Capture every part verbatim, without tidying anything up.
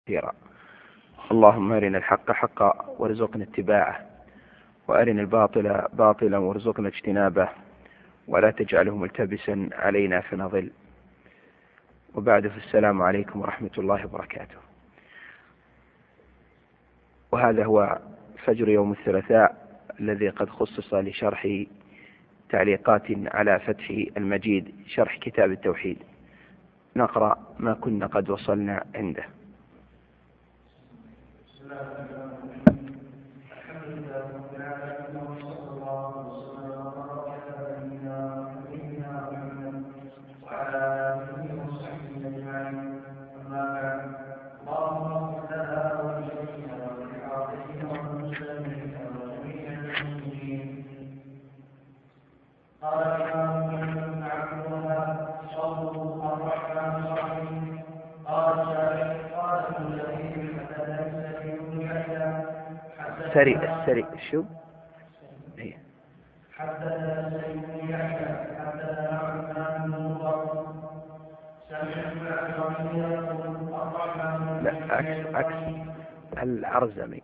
كثيرا. اللهم أرنا الحق حقا وارزقنا اتباعه، وأرنا الباطل باطلا وارزقنا اجتنابه، ولا تجعله ملتبسا علينا فنضل. وبعد، فالسلام عليكم ورحمة الله وبركاته. وهذا هو فجر يوم الثلاثاء الذي قد خصص لشرح تعليقات على فتح المجيد، شرح كتاب التوحيد. نقرأ ما كنا قد وصلنا عنده. السري السري شو هي لا عكس عكس العرزمي.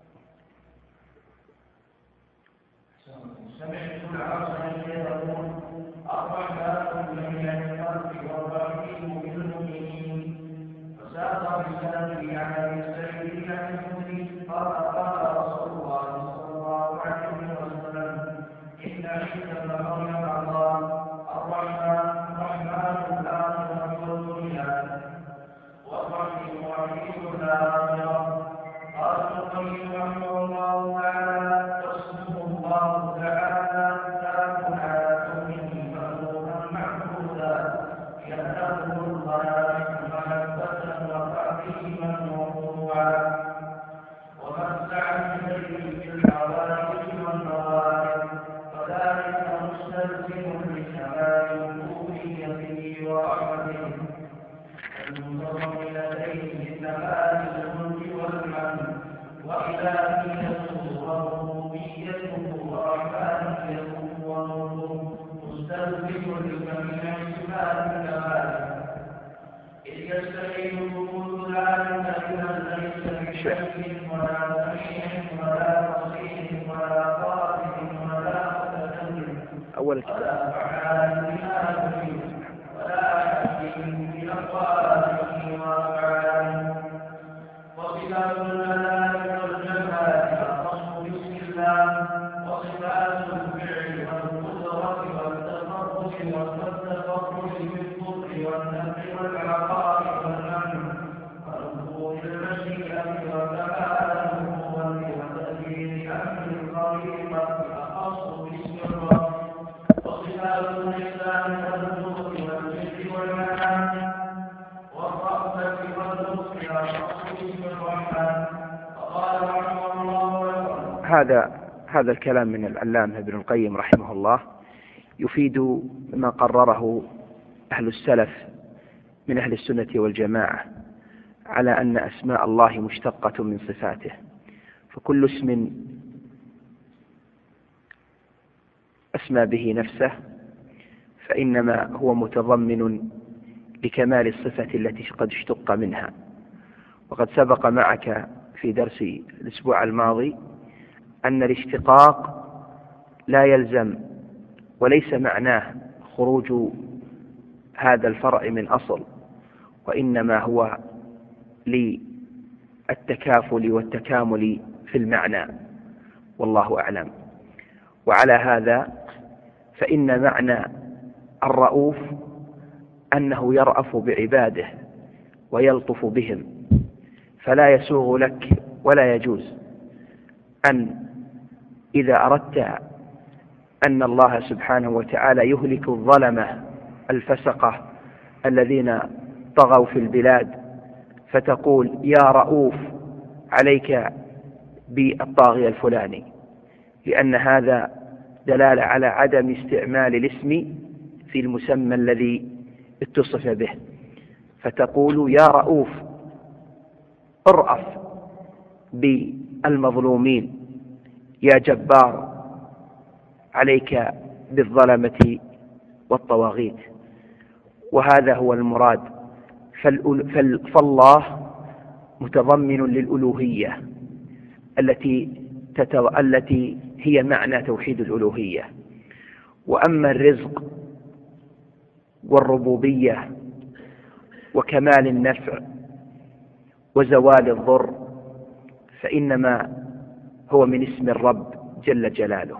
أول الكتاب هذا هذا الكلام من العلامة ابن القيم رحمه الله يفيد ما قرره أهل السلف من أهل السنة والجماعة على أن أسماء الله مشتقة من صفاته، فكل اسم أسمى به نفسه فإنما هو متضمن لكمال الصفة التي قد اشتق منها. وقد سبق معك في درس الأسبوع الماضي أن الاشتقاق لا يلزم وليس معناه خروج هذا الفرع من أصل، وإنما هو للتكافل والتكامل في المعنى، والله أعلم. وعلى هذا فإن معنى الرؤوف أنه يرأف بعباده ويلطف بهم، فلا يسوغ لك ولا يجوز أن إذا أردت أن الله سبحانه وتعالى يهلك الظلمة الفسقة الذين طغوا في البلاد فتقول يا رؤوف عليك بالطاغية الفلاني، لأن هذا دلالة على عدم استعمال الاسم في المسمى الذي اتصف به، فتقول يا رؤوف ارأف بالمظلومين، يا جبار عليك بالظلمة والطواغيت. وهذا هو المراد. فالله متضمن للألوهية التي تتو... التي هي معنى توحيد الألوهية. وأما الرزق والربوبية وكمال النفع وزوال الضر فإنما هو من اسم الرب جل جلاله،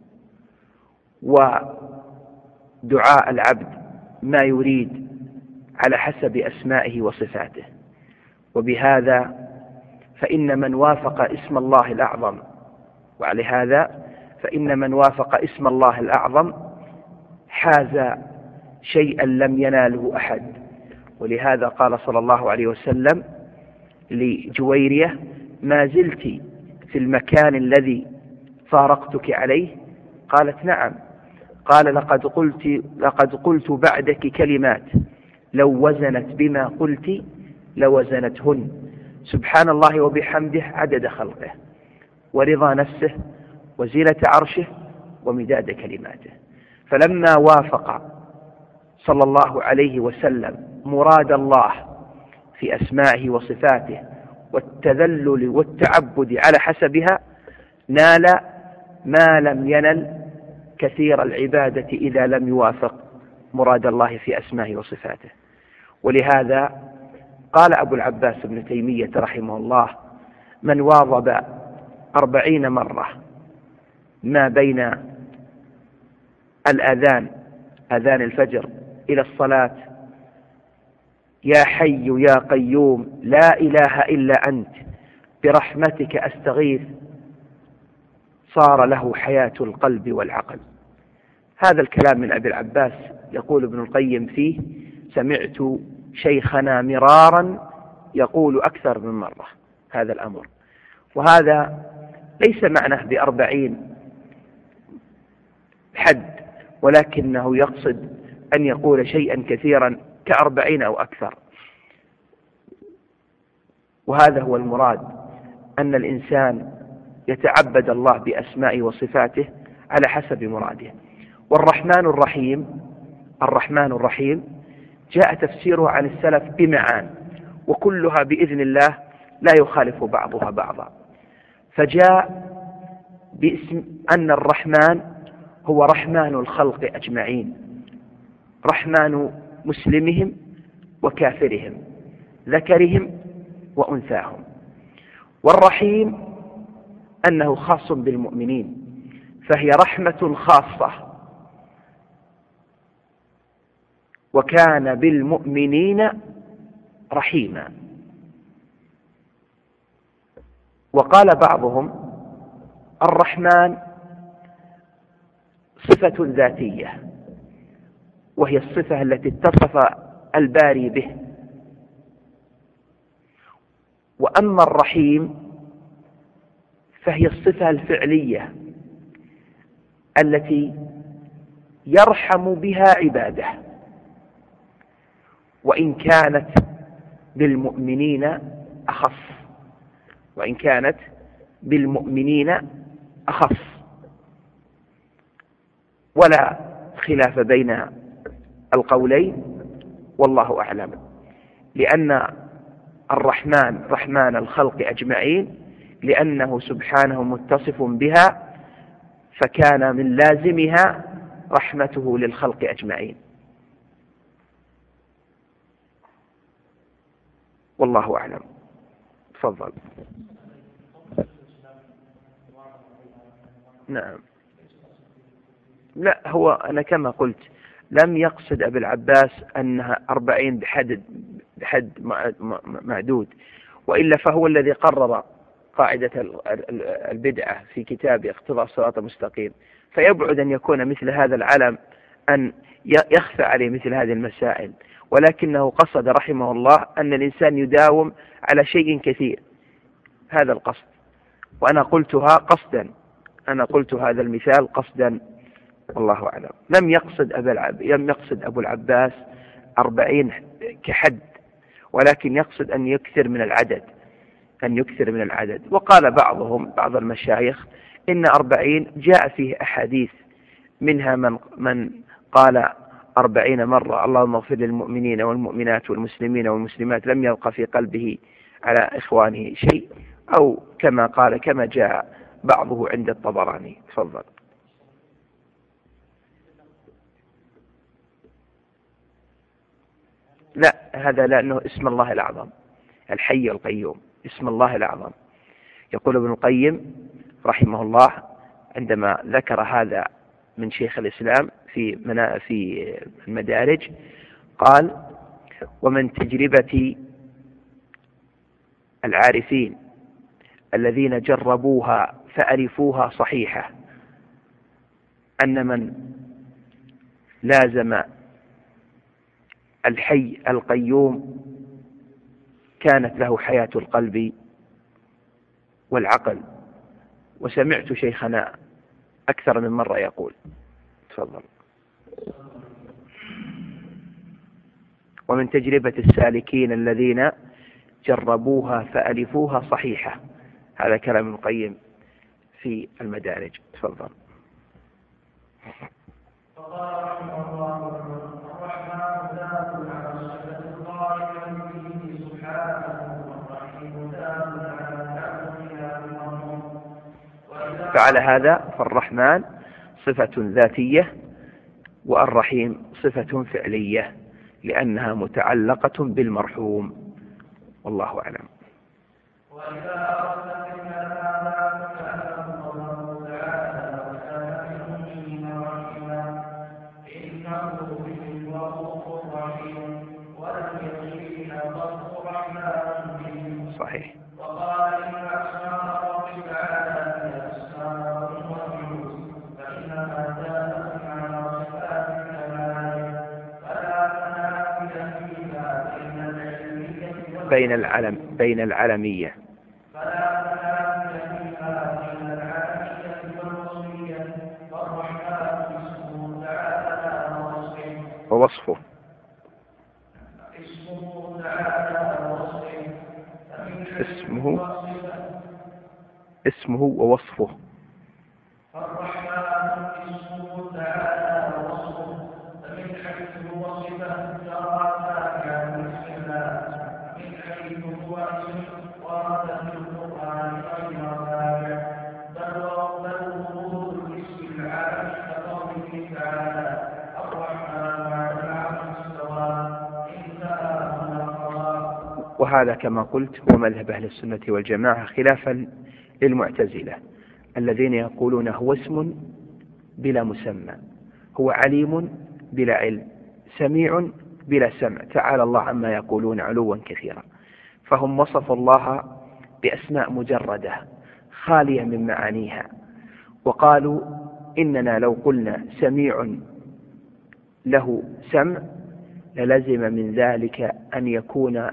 ودعاء العبد ما يريد على حسب أسمائه وصفاته. وبهذا فإن من وافق اسم الله الأعظم وعلى فإن من وافق اسم الله الأعظم حاز شيئا لم يناله أحد. ولهذا قال صلى الله عليه وسلم لجويرية: ما زلت في المكان الذي فارقتك عليه؟ قالت: نعم. قال: لقد قلت, لقد قلت بعدك كلمات لو وزنت بما قلت لوزنتهن، سبحان الله وبحمده عدد خلقه ورضا نفسه وزينة عرشه ومداد كلماته. فلما وافق صلى الله عليه وسلم مراد الله في أسمائه وصفاته والتذلل والتعبد على حسبها نال ما لم ينل كثير العبادة إذا لم يوافق مراد الله في أسمائه وصفاته. ولهذا قال أبو العباس ابن تيمية رحمه الله: من واظب أربعين مرة ما بين الأذان أذان الفجر إلى الصلاة يا حي يا قيوم لا إله إلا أنت برحمتك أستغيث صار له حياة القلب والعقل. هذا الكلام من أبي العباس. يقول ابن القيم فيه: سمعت شيخنا مرارا يقول أكثر من مرة هذا الأمر. وهذا ليس معناه بأربعين حد، ولكنه يقصد أن يقول شيئا كثيرا كأربعين أو أكثر. وهذا هو المراد، أن الإنسان يتعبد الله بأسمائه وصفاته على حسب مراده. والرحمن الرحيم الرحمن الرحيم جاء تفسيره عن السلف بمعان، وكلها بإذن الله لا يخالف بعضها بعضا. فجاء باسم أن الرحمن هو رحمن الخلق أجمعين، رحمن مسلمهم وكافرهم، ذكرهم وأنثاهم. والرحيم أنه خاص بالمؤمنين، فهي رحمة خاصة، وكان بالمؤمنين رحيما. وقال بعضهم: الرحمن صفة ذاتية، وهي الصفة التي اتصف الباري به. وأما الرحيم فهي الصفة الفعلية التي يرحم بها عباده، وإن كانت بالمؤمنين أخص وإن كانت بالمؤمنين أخص ولا خلاف بين القولين، والله أعلم. لأن الرحمن رحمن الخلق أجمعين، لأنه سبحانه متصف بها، فكان من لازمها رحمته للخلق أجمعين. والله أعلم. تفضل. نعم. لا، هو أنا كما قلت لم يقصد أبي العباس أنها أربعين بحد بحد معدود، وإلا فهو الذي قرر قاعدة البدعة في كتاب اقتضاء الصراط المستقيم، فيبعد أن يكون مثل هذا العلم أن يخفى عليه مثل هذه المسائل، ولكنه قصد رحمه الله أن الإنسان يداوم على شيء كثير، هذا القصد. وأنا قلتها قصدا، أنا قلت هذا المثال قصدا، والله أعلم. لم يقصد أبو العب... لم يقصد أبو العباس أربعين كحد، ولكن يقصد أن يكثر من العدد أن يكثر من العدد. وقال بعضهم بعض المشايخ إن أربعين جاء فيه أحاديث، منها من من قال أربعين مرة اللهم اغفر للمؤمنين والمؤمنات والمسلمين والمسلمات لم يبق في قلبه على إخوانه شيء، أو كما قال كما جاء بعضه عند الطبراني. تفضل. لا، هذا لأنه اسم الله الأعظم، الحي القيوم اسم الله الأعظم. يقول ابن القيم رحمه الله عندما ذكر هذا من شيخ الإسلام في في المدارج، قال: ومن تجربة العارفين الذين جربوها فألفوها صحيحة أن من لازم الحي القيوم كانت له حياة القلب والعقل. وسمعت شيخنا أكثر من مرة يقول. تفضل. ومن تجربة السالكين الذين جربوها فألفوها صحيحة، هذا كلام ابن القيم في المدارج. تفضل. فعلى هذا فالرحمن صفة ذاتية والرحيم صفة فعلية، لأنها متعلقة بالمرحوم. والله أعلم. صحيح. بين العلم بين العلمية ووصفه. اسمه اسمه ووصفه. وهذا كما قلت هو مذهب أهل السنة والجماعة، خلافا للمعتزلة الذين يقولون هو اسم بلا مسمى، هو عليم بلا علم، سميع بلا سمع، تعالى الله عما يقولون علوا كثيرا. فهم وصفوا الله بأسماء مجردة خالية من معانيها، وقالوا إننا لو قلنا سميع له سمع للزم من ذلك أن يكون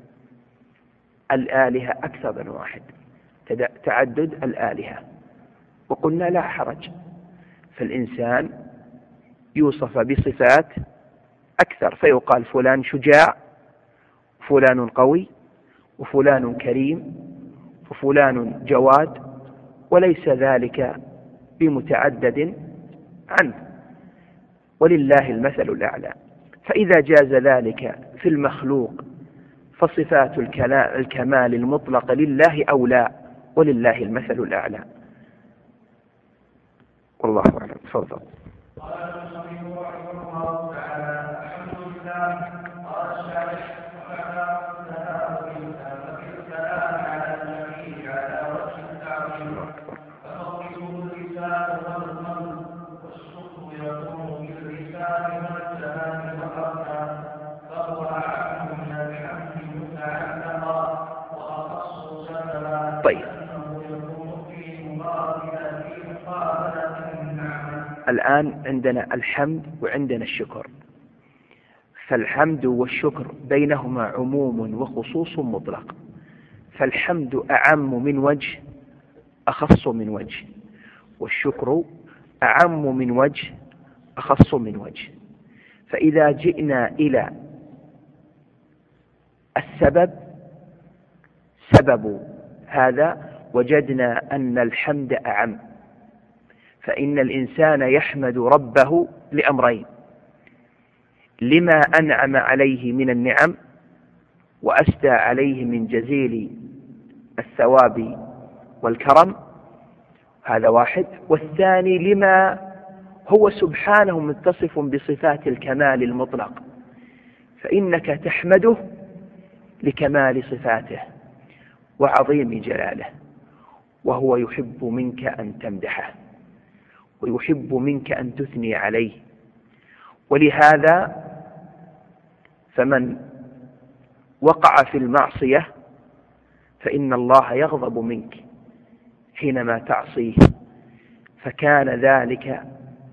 الآلهة أكثر من واحد، تعدد الآلهة. وقلنا لا حرج، فالإنسان يوصف بصفات أكثر، فيقال فلان شجاع، فلان قوي، وفلان كريم، وفلان جواد، وليس ذلك بمتعدد عنه، ولله المثل الأعلى. فإذا جاز ذلك في المخلوق فصفات الكمال المطلق لله أولى، ولله المثل الأعلى. والله أعلم. تفضل. طيب، الآن عندنا الحمد وعندنا الشكر، فالحمد والشكر بينهما عموم وخصوص مطلق، فالحمد أعم من وجه أخص من وجه، والشكر أعم من وجه أخص من وجه. فإذا جئنا إلى السبب، سبب هذا وجدنا أن الحمد أعم، فإن الإنسان يحمد ربه لأمرين: لما أنعم عليه من النعم، وأسدى عليه من جزيل الثواب والكرم، هذا واحد. والثاني لما هو سبحانه متصف بصفات الكمال المطلق، فإنك تحمده لكمال صفاته وعظيم جلاله، وهو يحب منك أن تمدحه ويحب منك أن تثني عليه. ولهذا فمن وقع في المعصية فإن الله يغضب منك حينما تعصيه، فكان ذلك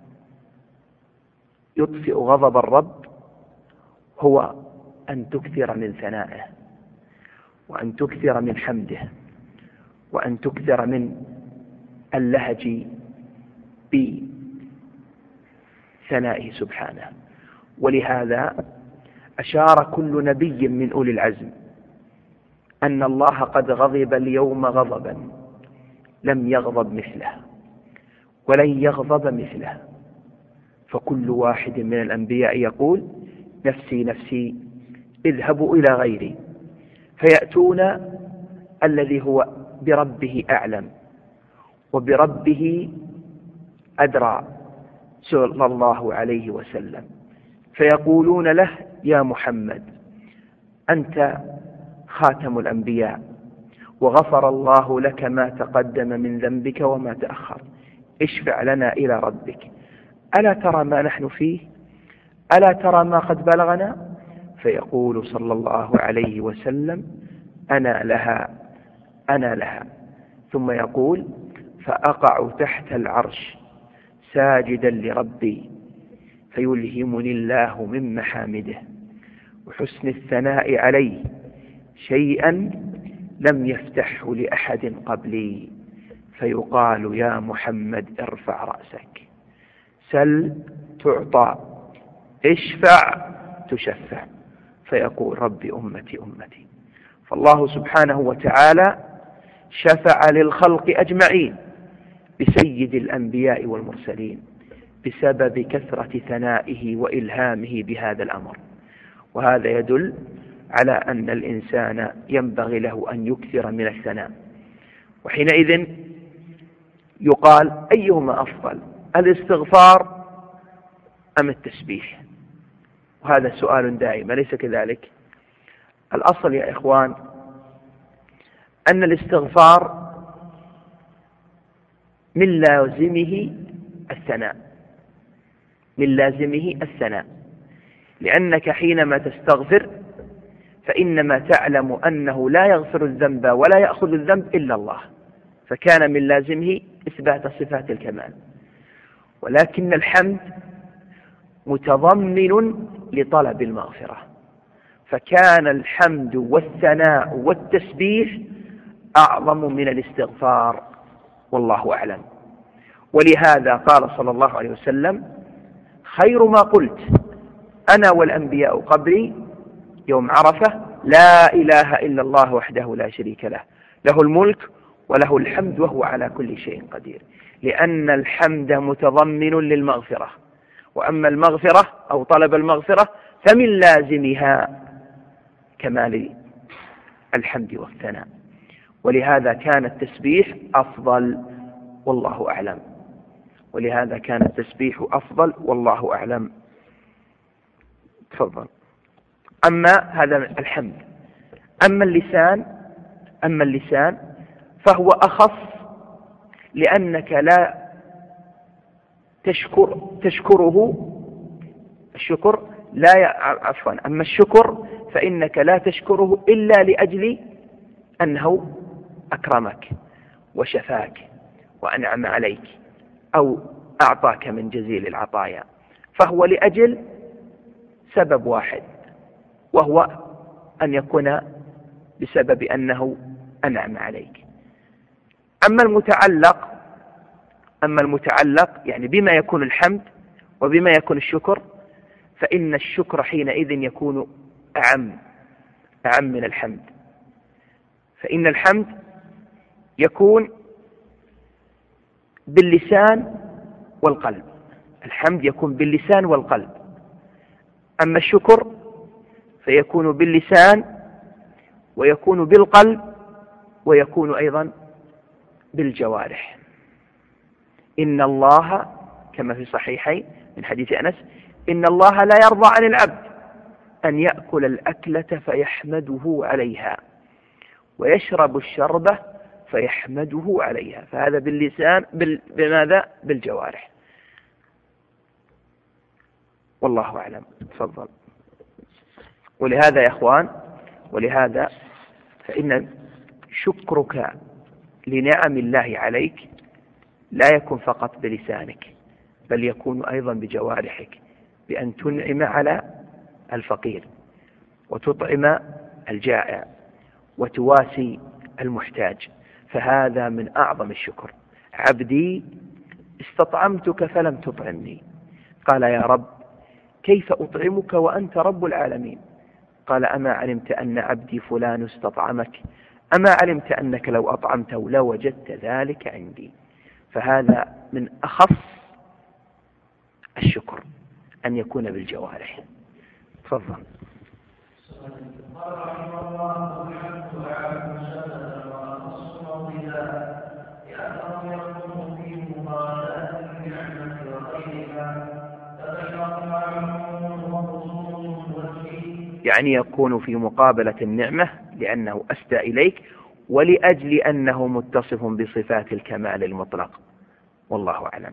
يطفئ غضب الرب هو أن تكثر من ثنائه، وأن تكثر من حمده، وأن تكثر من اللهج بثنائه سبحانه. ولهذا أشار كل نبي من أولي العزم أن الله قد غضب اليوم غضبا لم يغضب مثله ولن يغضب مثله. فكل واحد من الأنبياء يقول نفسي نفسي اذهبوا إلى غيري، فيأتون الذي هو بربه أعلم وبربه أدرى صلى الله عليه وسلم، فيقولون له يا محمد أنت خاتم الأنبياء وغفر الله لك ما تقدم من ذنبك وما تأخر، اشفع لنا إلى ربك، ألا ترى ما نحن فيه؟ ألا ترى ما قد بلغنا؟ فيقول صلى الله عليه وسلم أنا لها أنا لها، ثم يقول فأقع تحت العرش ساجدا لربي فيلهمني الله من محامده وحسن الثناء عليه شيئا لم يفتحه لأحد قبلي، فيقال يا محمد ارفع رأسك، سل تعطى، اشفع تشفع، فيقول ربي أمتي أمتي. فالله سبحانه وتعالى شفع للخلق أجمعين بسيد الأنبياء والمرسلين بسبب كثرة ثنائه وإلهامه بهذا الأمر. وهذا يدل على أن الإنسان ينبغي له أن يكثر من الثناء. وحينئذ يقال أيهما أفضل، الاستغفار أم التسبيح؟ وهذا سؤال دائم، أليس كذلك؟ الأصل يا إخوان أن الاستغفار من لازمه الثناء، من لازمه الثناء، لأنك حينما تستغفر فإنما تعلم أنه لا يغفر الذنب ولا يأخذ الذنب إلا الله، فكان من لازمه إثبات صفات الكمال. ولكن الحمد متضمن لطلب المغفرة، فكان الحمد والثناء والتسبيح أعظم من الاستغفار، والله أعلم. ولهذا قال صلى الله عليه وسلم خير ما قلت أنا والأنبياء قبلي يوم عرفة لا إله إلا الله وحده لا شريك له، له الملك وله الحمد وهو على كل شيء قدير، لأن الحمد متضمن للمغفرة، وأما المغفرة أو طلب المغفرة فمن لازمها كمال الحمد والثناء. ولهذا كان التسبيح أفضل والله أعلم، ولهذا كان التسبيح أفضل والله أعلم. تفضل. أما هذا الحمد، أما اللسان أما اللسان فهو أخص، لأنك لا تشكر تشكره الشكر لا عفوا أما الشكر فإنك لا تشكره إلا لأجل أنه أكرمك وشفاك وأنعم عليك أو أعطاك من جزيل العطايا، فهو لأجل سبب واحد، وهو أن يكون بسبب أنه أنعم عليك. أما المتعلق أما المتعلق يعني بما يكون الحمد وبما يكون الشكر، فإن الشكر حينئذ يكون أعم أعم من الحمد. فإن الحمد يكون باللسان والقلب، الحمد يكون باللسان والقلب. أما الشكر فيكون باللسان ويكون بالقلب ويكون أيضا بالجوارح. إن الله كما في الصحيحين من حديث أنس إن الله لا يرضى عن العبد أن يأكل الأكلة فيحمده عليها ويشرب الشربة فيحمده عليها، فهذا باللسان بال... بماذا؟ بالجوارح. والله أعلم. تفضل. ولهذا يا إخوان، ولهذا فإن شكرك لنعم الله عليك لا يكون فقط بلسانك، بل يكون أيضا بجوارحك، بأن تنعم على الفقير وتطعم الجائع وتواسي المحتاج، فهذا من أعظم الشكر. عبدي استطعمتك فلم تطعمني، قال يا رب كيف أطعمك وأنت رب العالمين؟ قال أما علمت أن عبدي فلان استطعمك؟ أما علمت أنك لو أطعمته لوجدت ذلك عندي؟ فهذا من أخص الشكر أن يكون بالجوارح. تفضل. يعني يكون في مقابلة النعمة لأنه أسدى إليك، ولأجل أنه متصف بصفات الكمال المطلق. والله أعلم.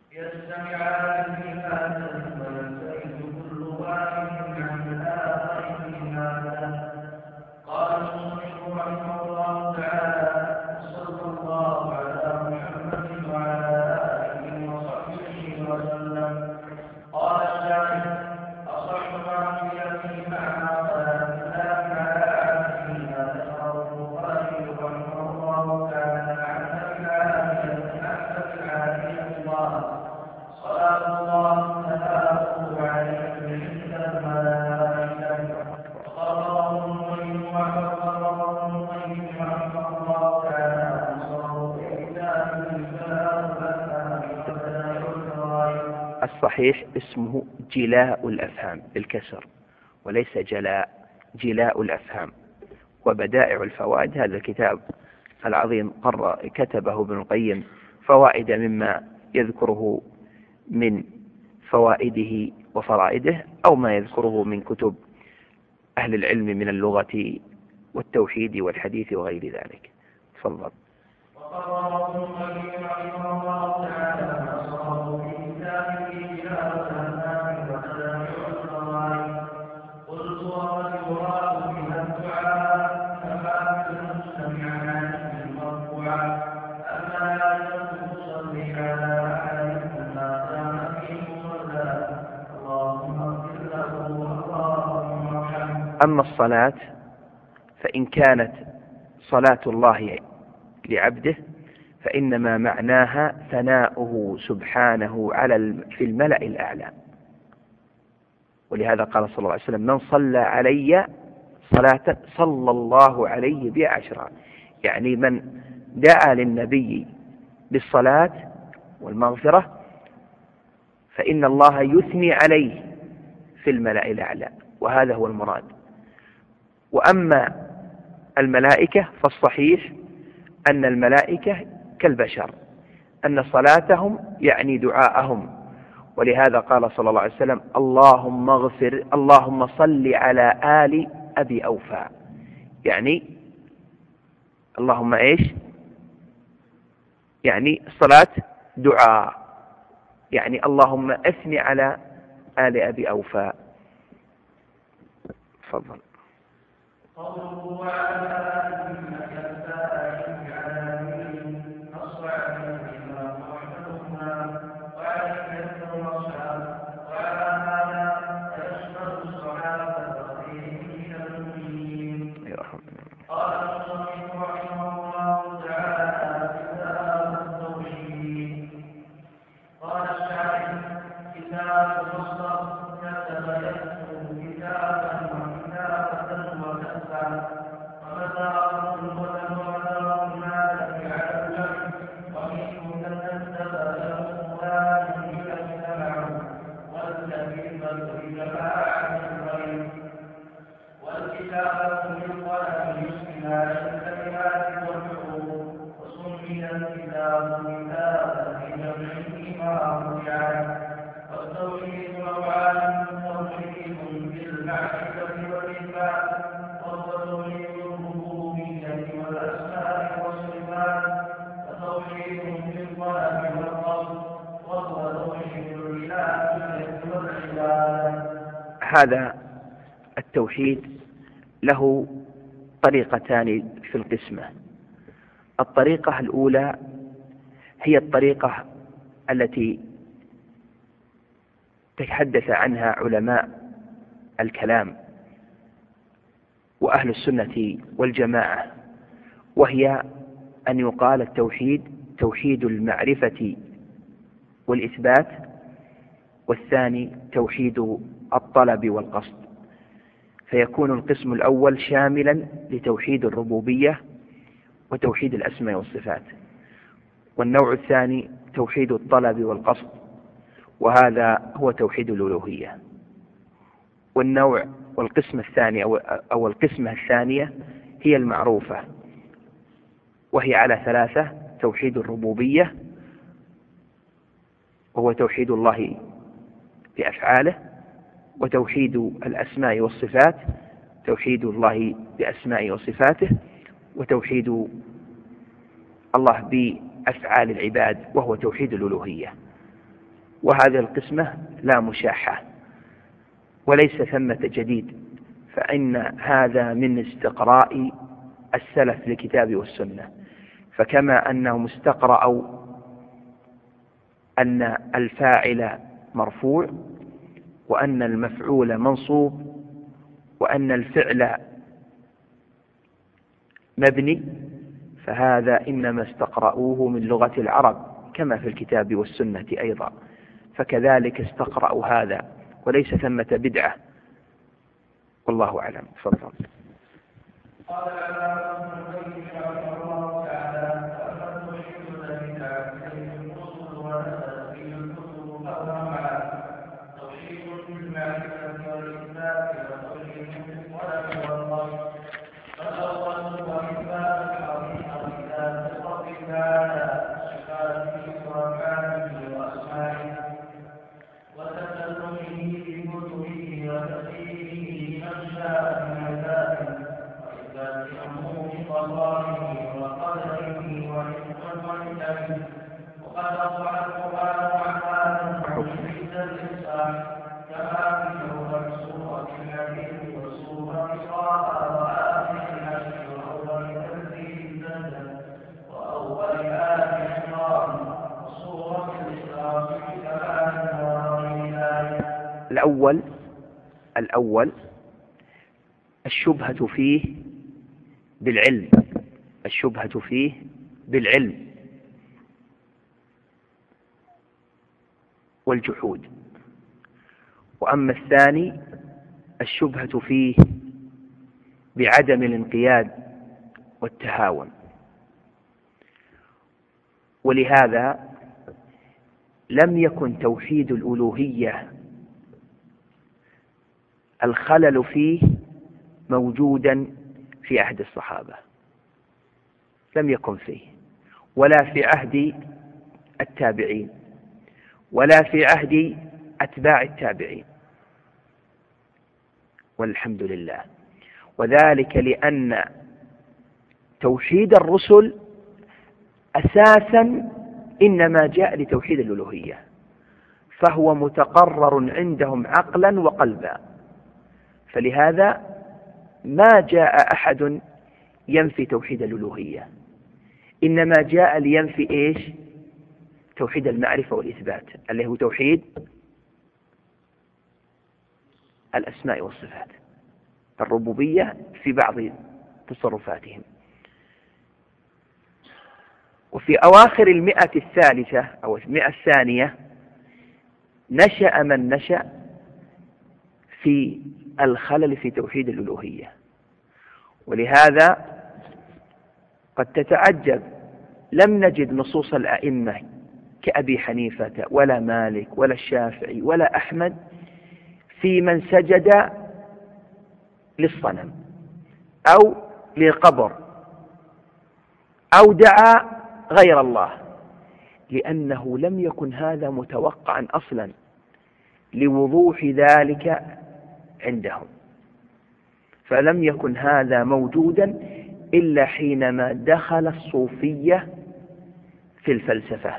الصحيح اسمه جلاء الأفهام بالكسر وليس جلاء، جلاء الأفهام. وبدائع الفوائد هذا الكتاب العظيم قرر كتبه ابن القيم فوائد مما يذكره من فوائده وفرائده، أو ما يذكره من كتب أهل العلم من اللغة والتوحيد والحديث وغير ذلك. تفضل. أما الصلاة فإن كانت صلاة الله لعبده فإنما معناها ثناؤه سبحانه على في الملأ الأعلى. ولهذا قال صلى الله عليه وسلم من صلى علي صلاة صلى الله عليه بها عشرا، يعني من دعا للنبي بالصلاة والمغفرة فإن الله يثني عليه في الملأ الأعلى، وهذا هو المراد. وأما الملائكة فالصحيح أن الملائكة كالبشر، أن صلاتهم يعني دعاءهم، ولهذا قال صلى الله عليه وسلم اللهم اغفر اللهم صل على آل أبي أوفى، يعني اللهم إيش؟ يعني الصلاة دعاء، يعني اللهم أثني على آل أبي أوفى. تفضل. ومتى والتوحيد نوعان: توحيد بالمعرفة والإثبات، وهو توحيد الربوبية والأسماء والصفات، وتوحيد بالطلب والقصد، وهو توحيد الإلهية والعبادة. هذا التوحيد له طريقتان في القسمة. الطريقة الأولى هي الطريقة التي تحدث عنها علماء الكلام وأهل السنة والجماعة، وهي أن يقال التوحيد توحيد المعرفة والإثبات، والثاني توحيد الطلب والقصد، فيكون القسم الأول شاملا لتوحيد الربوبية وتوحيد الأسماء والصفات، والنوع الثاني توحيد الطلب والقصد، وهذا هو توحيد الألوهية. والنوع والقسم الثاني أو القسمة الثانية هي المعروفة، وهي على ثلاثة: توحيد الربوبية، وهو توحيد الله بأفعاله، وتوحيد الأسماء والصفات، توحيد الله بأسماء وصفاته، وتوحيد الله بأفعال العباد، وهو توحيد الألوهية. وهذه القسمة لا مشاحة وليس ثمة جديد، فإن هذا من استقراء السلف للكتاب والسنة. فكما أنهم استقرأوا أن الفاعل مرفوع، وأن المفعول منصوب، وأن الفعل مبني، فهذا إنما استقرأوه من لغة العرب كما في الكتاب والسنة أيضا، فكذلك استقرأوا هذا وليس ثمة بدعة، والله أعلم. تفضل. الأول الأول الشبهة فيه بالعلم الشبهة فيه بالعلم والجحود. وأما الثاني الشبهة فيه بعدم الانقياد والتهاون. ولهذا لم يكن توحيد الألوهية الخلل فيه موجودا في عهد الصحابة، لم يكن فيه، ولا في عهد التابعين، ولا في عهد أتباع التابعين، والحمد لله. وذلك لأن توحيد الرسل أساسا إنما جاء لتوحيد الألوهية، فهو متقرر عندهم عقلا وقلبا، فلهذا ما جاء أحد ينفي توحيد الألوهية، إنما جاء لينفي إيش؟ توحيد المعرفة والإثبات، اللي هو توحيد الأسماء والصفات، الربوبية في بعض تصرفاتهم. وفي أواخر المئة الثالثة أو المئة الثانية نشأ من نشأ في الخلل في توحيد الألوهية. ولهذا قد تتعجب، لم نجد نصوص الأئمة كأبي حنيفة ولا مالك ولا الشافعي ولا أحمد في من سجد للصنم أو للقبر أو دعا غير الله، لأنه لم يكن هذا متوقعا أصلا لوضوح ذلك عندهم، فلم يكن هذا موجودا إلا حينما دخل الصوفية في الفلسفة،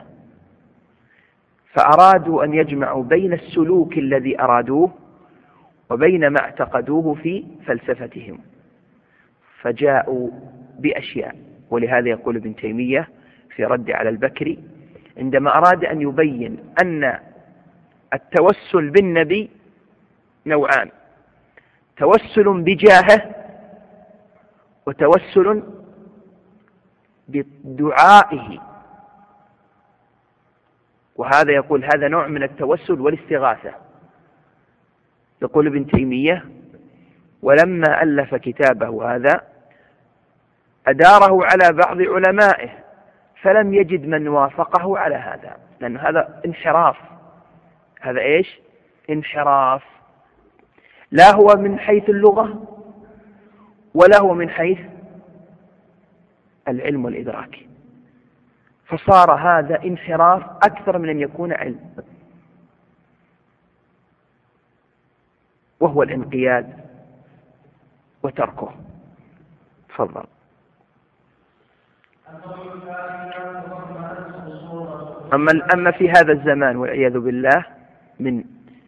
فأرادوا أن يجمعوا بين السلوك الذي أرادوه وبين ما اعتقدوه في فلسفتهم، فجاءوا بأشياء. ولهذا يقول ابن تيمية في رد على البكري عندما أراد أن يبين أن التوسل بالنبي نوعان: توسل بجاهه وتوسل بدعائه، وهذا يقول هذا نوع من التوسل والاستغاثة. يقول ابن تيمية: ولما ألف كتابه هذا أداره على بعض علمائه فلم يجد من وافقه على هذا، لأن هذا انحراف. هذا إيش؟ انحراف، لا هو من حيث اللغة ولا هو من حيث العلم والإدراك، فصار هذا انحراف أكثر من أن يكون علم، وهو الانقياد وتركه. تفضل. أما أما في هذا الزمان والعياذ بالله من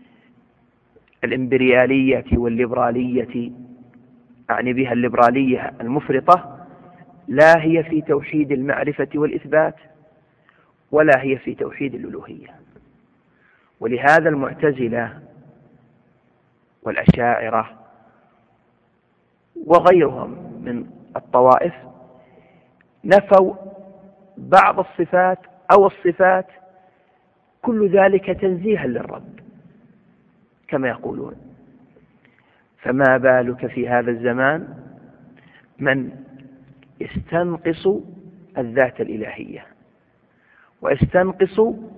الإمبريالية والليبرالية، أعني بها الليبرالية المفرطة، لا هي في توحيد المعرفة والإثبات ولا هي في توحيد الألوهية. ولهذا المعتزلة والأشاعرة وغيرهم من الطوائف نفوا بعض الصفات أو الصفات، كل ذلك تنزيها للرب كما يقولون. فما بالك في هذا الزمان من يستنقص الذات الإلهية ويستنقص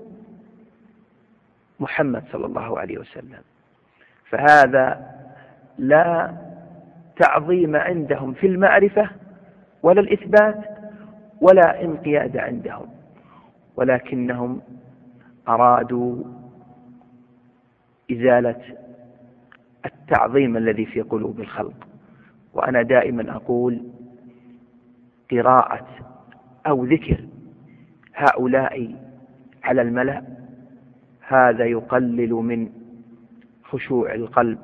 محمد صلى الله عليه وسلم، فهذا لا تعظيم عندهم في المعرفة ولا الإثبات ولا انقياد عندهم، ولكنهم أرادوا إزالة التعظيم الذي في قلوب الخلق. وأنا دائما أقول قراءة أو ذكر هؤلاء على الملأ هذا يقلل من خشوع القلب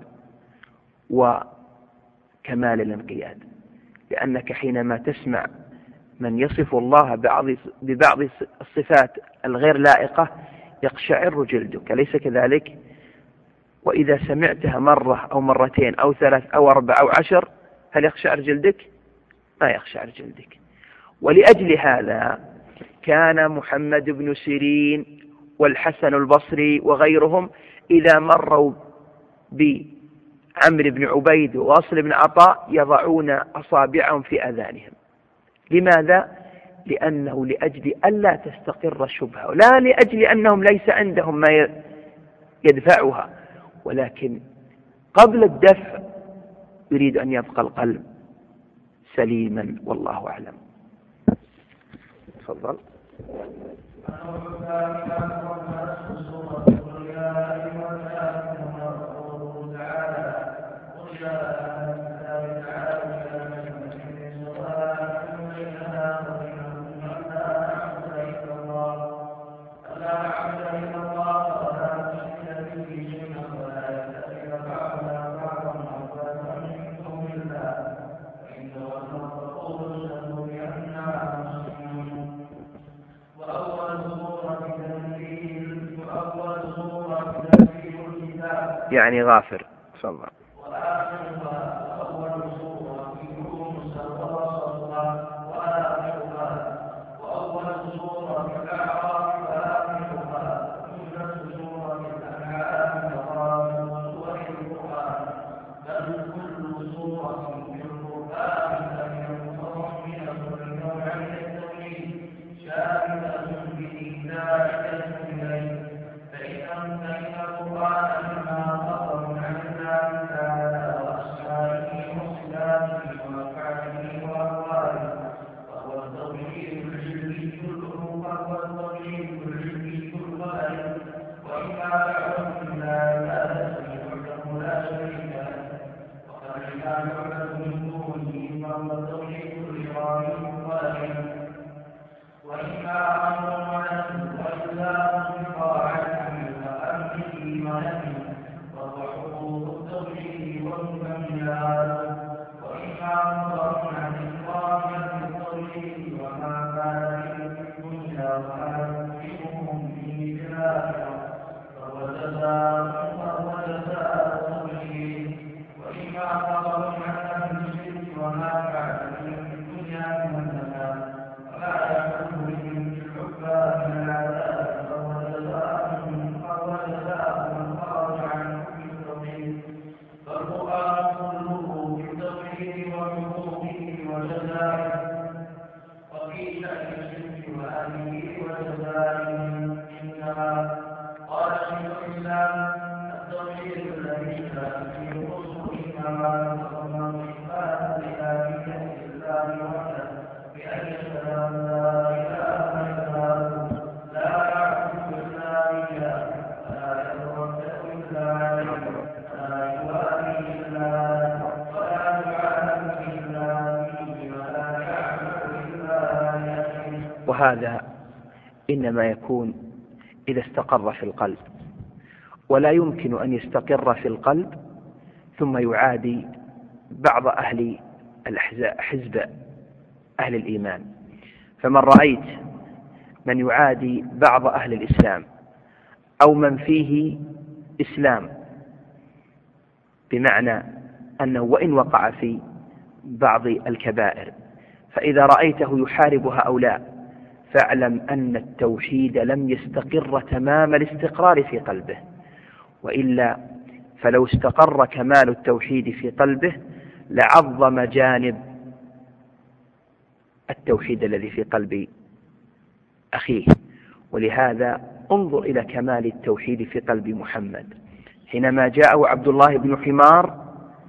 وكمال الانقياد، لأنك حينما تسمع من يصف الله ببعض الصفات الغير لائقة يقشعر جلدك، أليس كذلك؟ وإذا سمعتها مرة أو مرتين أو ثلاث أو أربع أو عشر هل يقشعر جلدك؟ ما يقشعر جلدك. ولأجل هذا كان محمد بن سيرين والحسن البصري وغيرهم إذا مروا بعمرو بن عبيد وواصل بن عطاء يضعون أصابعهم في آذانهم. لماذا؟ لأنه لأجل ألا تستقر الشبهة، لا لأجل أنهم ليس عندهم ما يدفعها، ولكن قبل الدفع يريد أن يبقى القلب سليما، والله أعلم. تفضل. يعني غافر. تفضل. وأنفسهم في الآخرة فهو جزاء فهو جزاء المؤمنين وإما أخبرهم عن أهل الشرك وما فعل في الدنيا من النفاق وما يحكم بهم في الحكمى من العذاب فهو جزاء فهو جزاء من خرج عن حكم التوحيد فالقرآن كله بالتوحيد وحقوقه وجزائه وفي شأن الشرك وأهله وجزائه إنما قال شيخ الإسلام التوحيد الذي كان فيه الرسل إنما يتضمن إثبات لآلهة الله وحده بأن يشهد أن لا إله إلا هو لا يعبد إلا إياه ولا يتوكل إلا عليه ولا يوالي إلا ولا يعلم إلا به ولا يعبد إلا يده. وهذا إنما يكون إذا استقر في القلب، ولا يمكن أن يستقر في القلب ثم يعادي بعض أهل الأحزاب حزب أهل الإيمان. فمن رأيت من يعادي بعض أهل الإسلام أو من فيه إسلام، بمعنى أنه وإن وقع في بعض الكبائر، فإذا رأيته يحارب هؤلاء فاعلم أن التوحيد لم يستقر تمام الاستقرار في قلبه، وإلا فلو استقر كمال التوحيد في قلبه لعظم جانب التوحيد الذي في قلب أخيه. ولهذا انظر إلى كمال التوحيد في قلب محمد حينما جاءه عبد الله بن حمار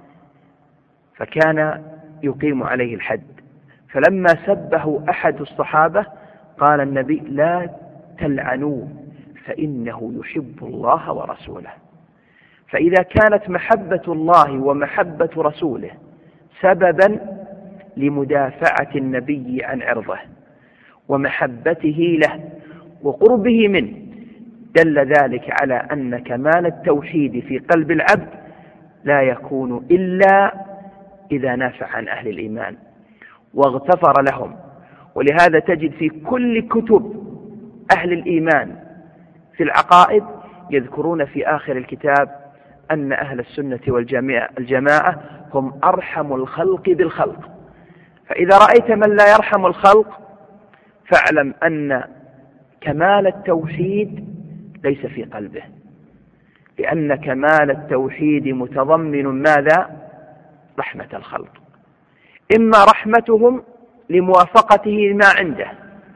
فكان يقيم عليه الحد، فلما سبه أحد الصحابة قال النبي لا تلعنوه فإنه يحب الله ورسوله. فإذا كانت محبة الله ومحبة رسوله سببا لمدافعة النبي عن عرضه ومحبته له وقربه منه، دل ذلك على أن كمال التوحيد في قلب العبد لا يكون إلا إذا نافع عن أهل الإيمان واغتفر لهم. ولهذا تجد في كل كتب أهل الإيمان في العقائد يذكرون في آخر الكتاب أن أهل السنة والجماعة هم أرحم الخلق بالخلق. فإذا رأيت من لا يرحم الخلق فاعلم أن كمال التوحيد ليس في قلبه، لأن كمال التوحيد متضمن ماذا؟ رحمة الخلق، إما رحمتهم لموافقته ما عنده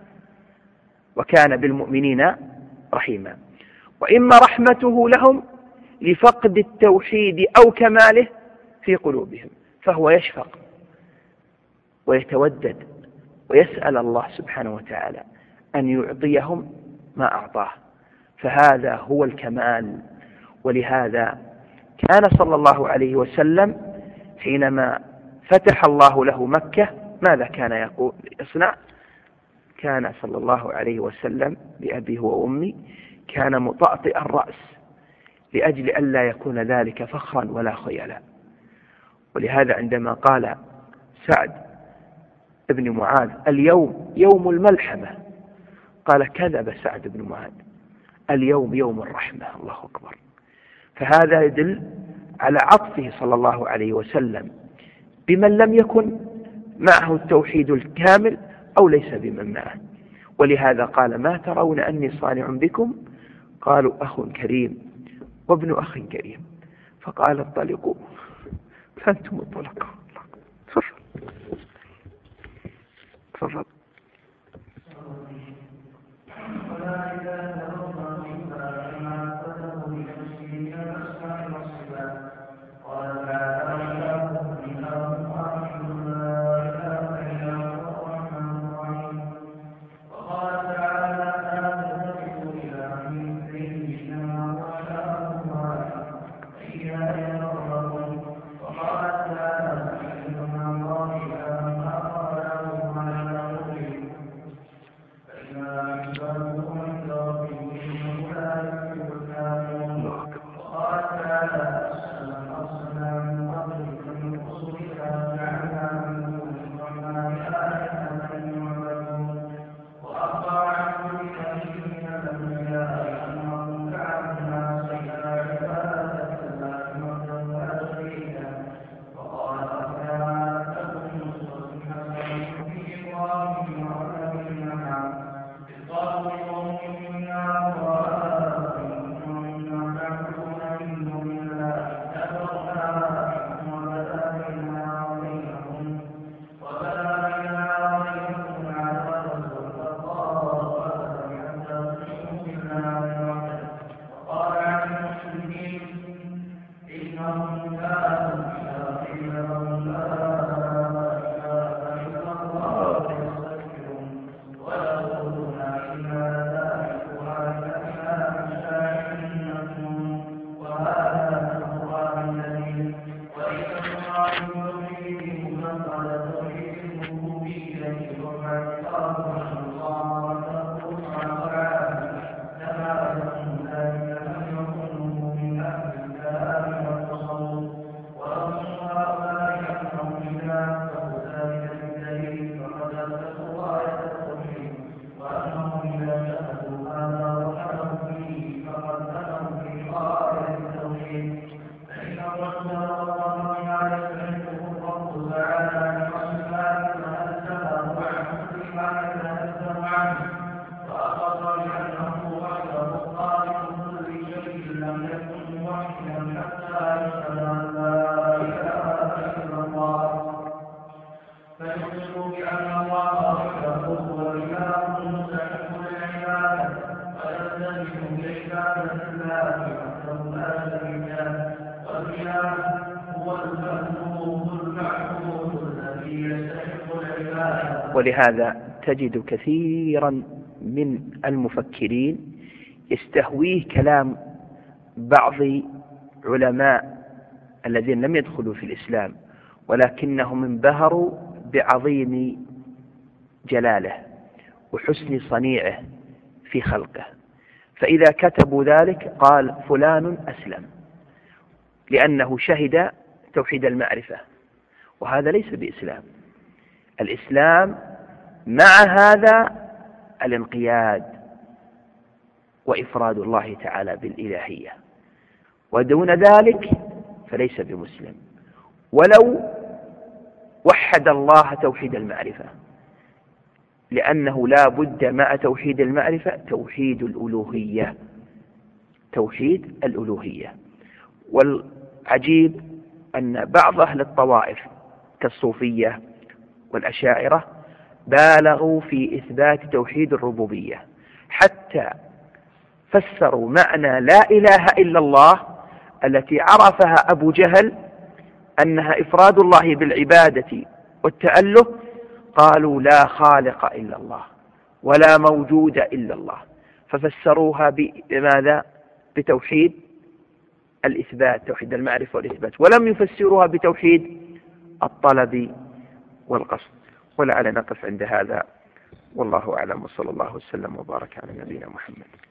وكان بالمؤمنين رحيما، وإما رحمته لهم لفقد التوحيد أو كماله في قلوبهم، فهو يشفق ويتودد ويسأل الله سبحانه وتعالى أن يعطيهم ما أعطاه، فهذا هو الكمال. ولهذا كان صلى الله عليه وسلم حينما فتح الله له مكة ماذا كان يقول يصنع؟ كان صلى الله عليه وسلم بأبيه وأمي كان مطأطئ الرأس لأجل ألا يكون ذلك فخرا ولا خيلا. ولهذا عندما قال سعد ابن معاذ اليوم يوم الملحمة، قال كذب سعد بن معاذ، اليوم يوم الرحمة. الله أكبر. فهذا يدل على عطفه صلى الله عليه وسلم بمن لم يكن معه التوحيد الكامل أو ليس بمن معه. ولهذا قال ما ترون أني صانع بكم؟ قالوا أخ كريم وابن أخ كريم، فقال انطلقوا فأنتم الطلقاء. تفضل. ويقولون إنا ذلكها لنا شاهدنكم وهذا القرآن الذي وإذا الله يريد فقد توحيد الربوبية ومعرفة الله وتقول على لما يكون ذلك لم يكن من أهل الكلام والتصوف ورسول هؤلاء أنهم إذا فذلك بالدليل فقد أثبتوا غاية التوحيد وأنهم إذا شهدوا هذا وحدوا به فقد أتوا بغاية التوحيد فإن الرسول صلى الله عليه وسلم الرب تعالى لرسوله فألزمه عنه بما يتنزه عنه وأخبر بأنه وحده خالق كل شيء لم يكن موحدا حتى يشهد أن لا إله إلا الله فيخبر بأن الله وحده هو الإله المستحق للعبادة ويلتزم بعبادة الله وحده لا شريك له والإله هو المألوف المعبود الذي يستحق العبادة. ولهذا تجد كثيرا من المفكرين يستهويه كلام بعض علماء الذين لم يدخلوا في الإسلام ولكنهم انبهروا بعظيم جلاله وحسن صنيعه في خلقه، فإذا كتبوا ذلك قال فلان أسلم لأنه شهد توحيد المعرفة، وهذا ليس بإسلام. الإسلام مع هذا الانقياد وإفراد الله تعالى بالإلهية، ودون ذلك فليس بمسلم ولو وحد الله توحيد المعرفة، لأنه لا بد مع توحيد المعرفة توحيد الألوهية توحيد الألوهية. والعجيب أن بعض أهل الطوائف كالصوفية والأشاعرة بالغوا في إثبات توحيد الربوبية، حتى فسروا معنى لا إله إلا الله التي عرفها أبو جهل أنها إفراد الله بالعبادة والتأله، قالوا لا خالق إلا الله ولا موجود إلا الله، ففسروها بماذا؟ بتوحيد الإثبات توحيد المعرفة والإثبات، ولم يفسروها بتوحيد الطلب والقصد. ولعل نقف عند هذا والله أعلم، وصلى الله وسلم وبارك على نبينا محمد.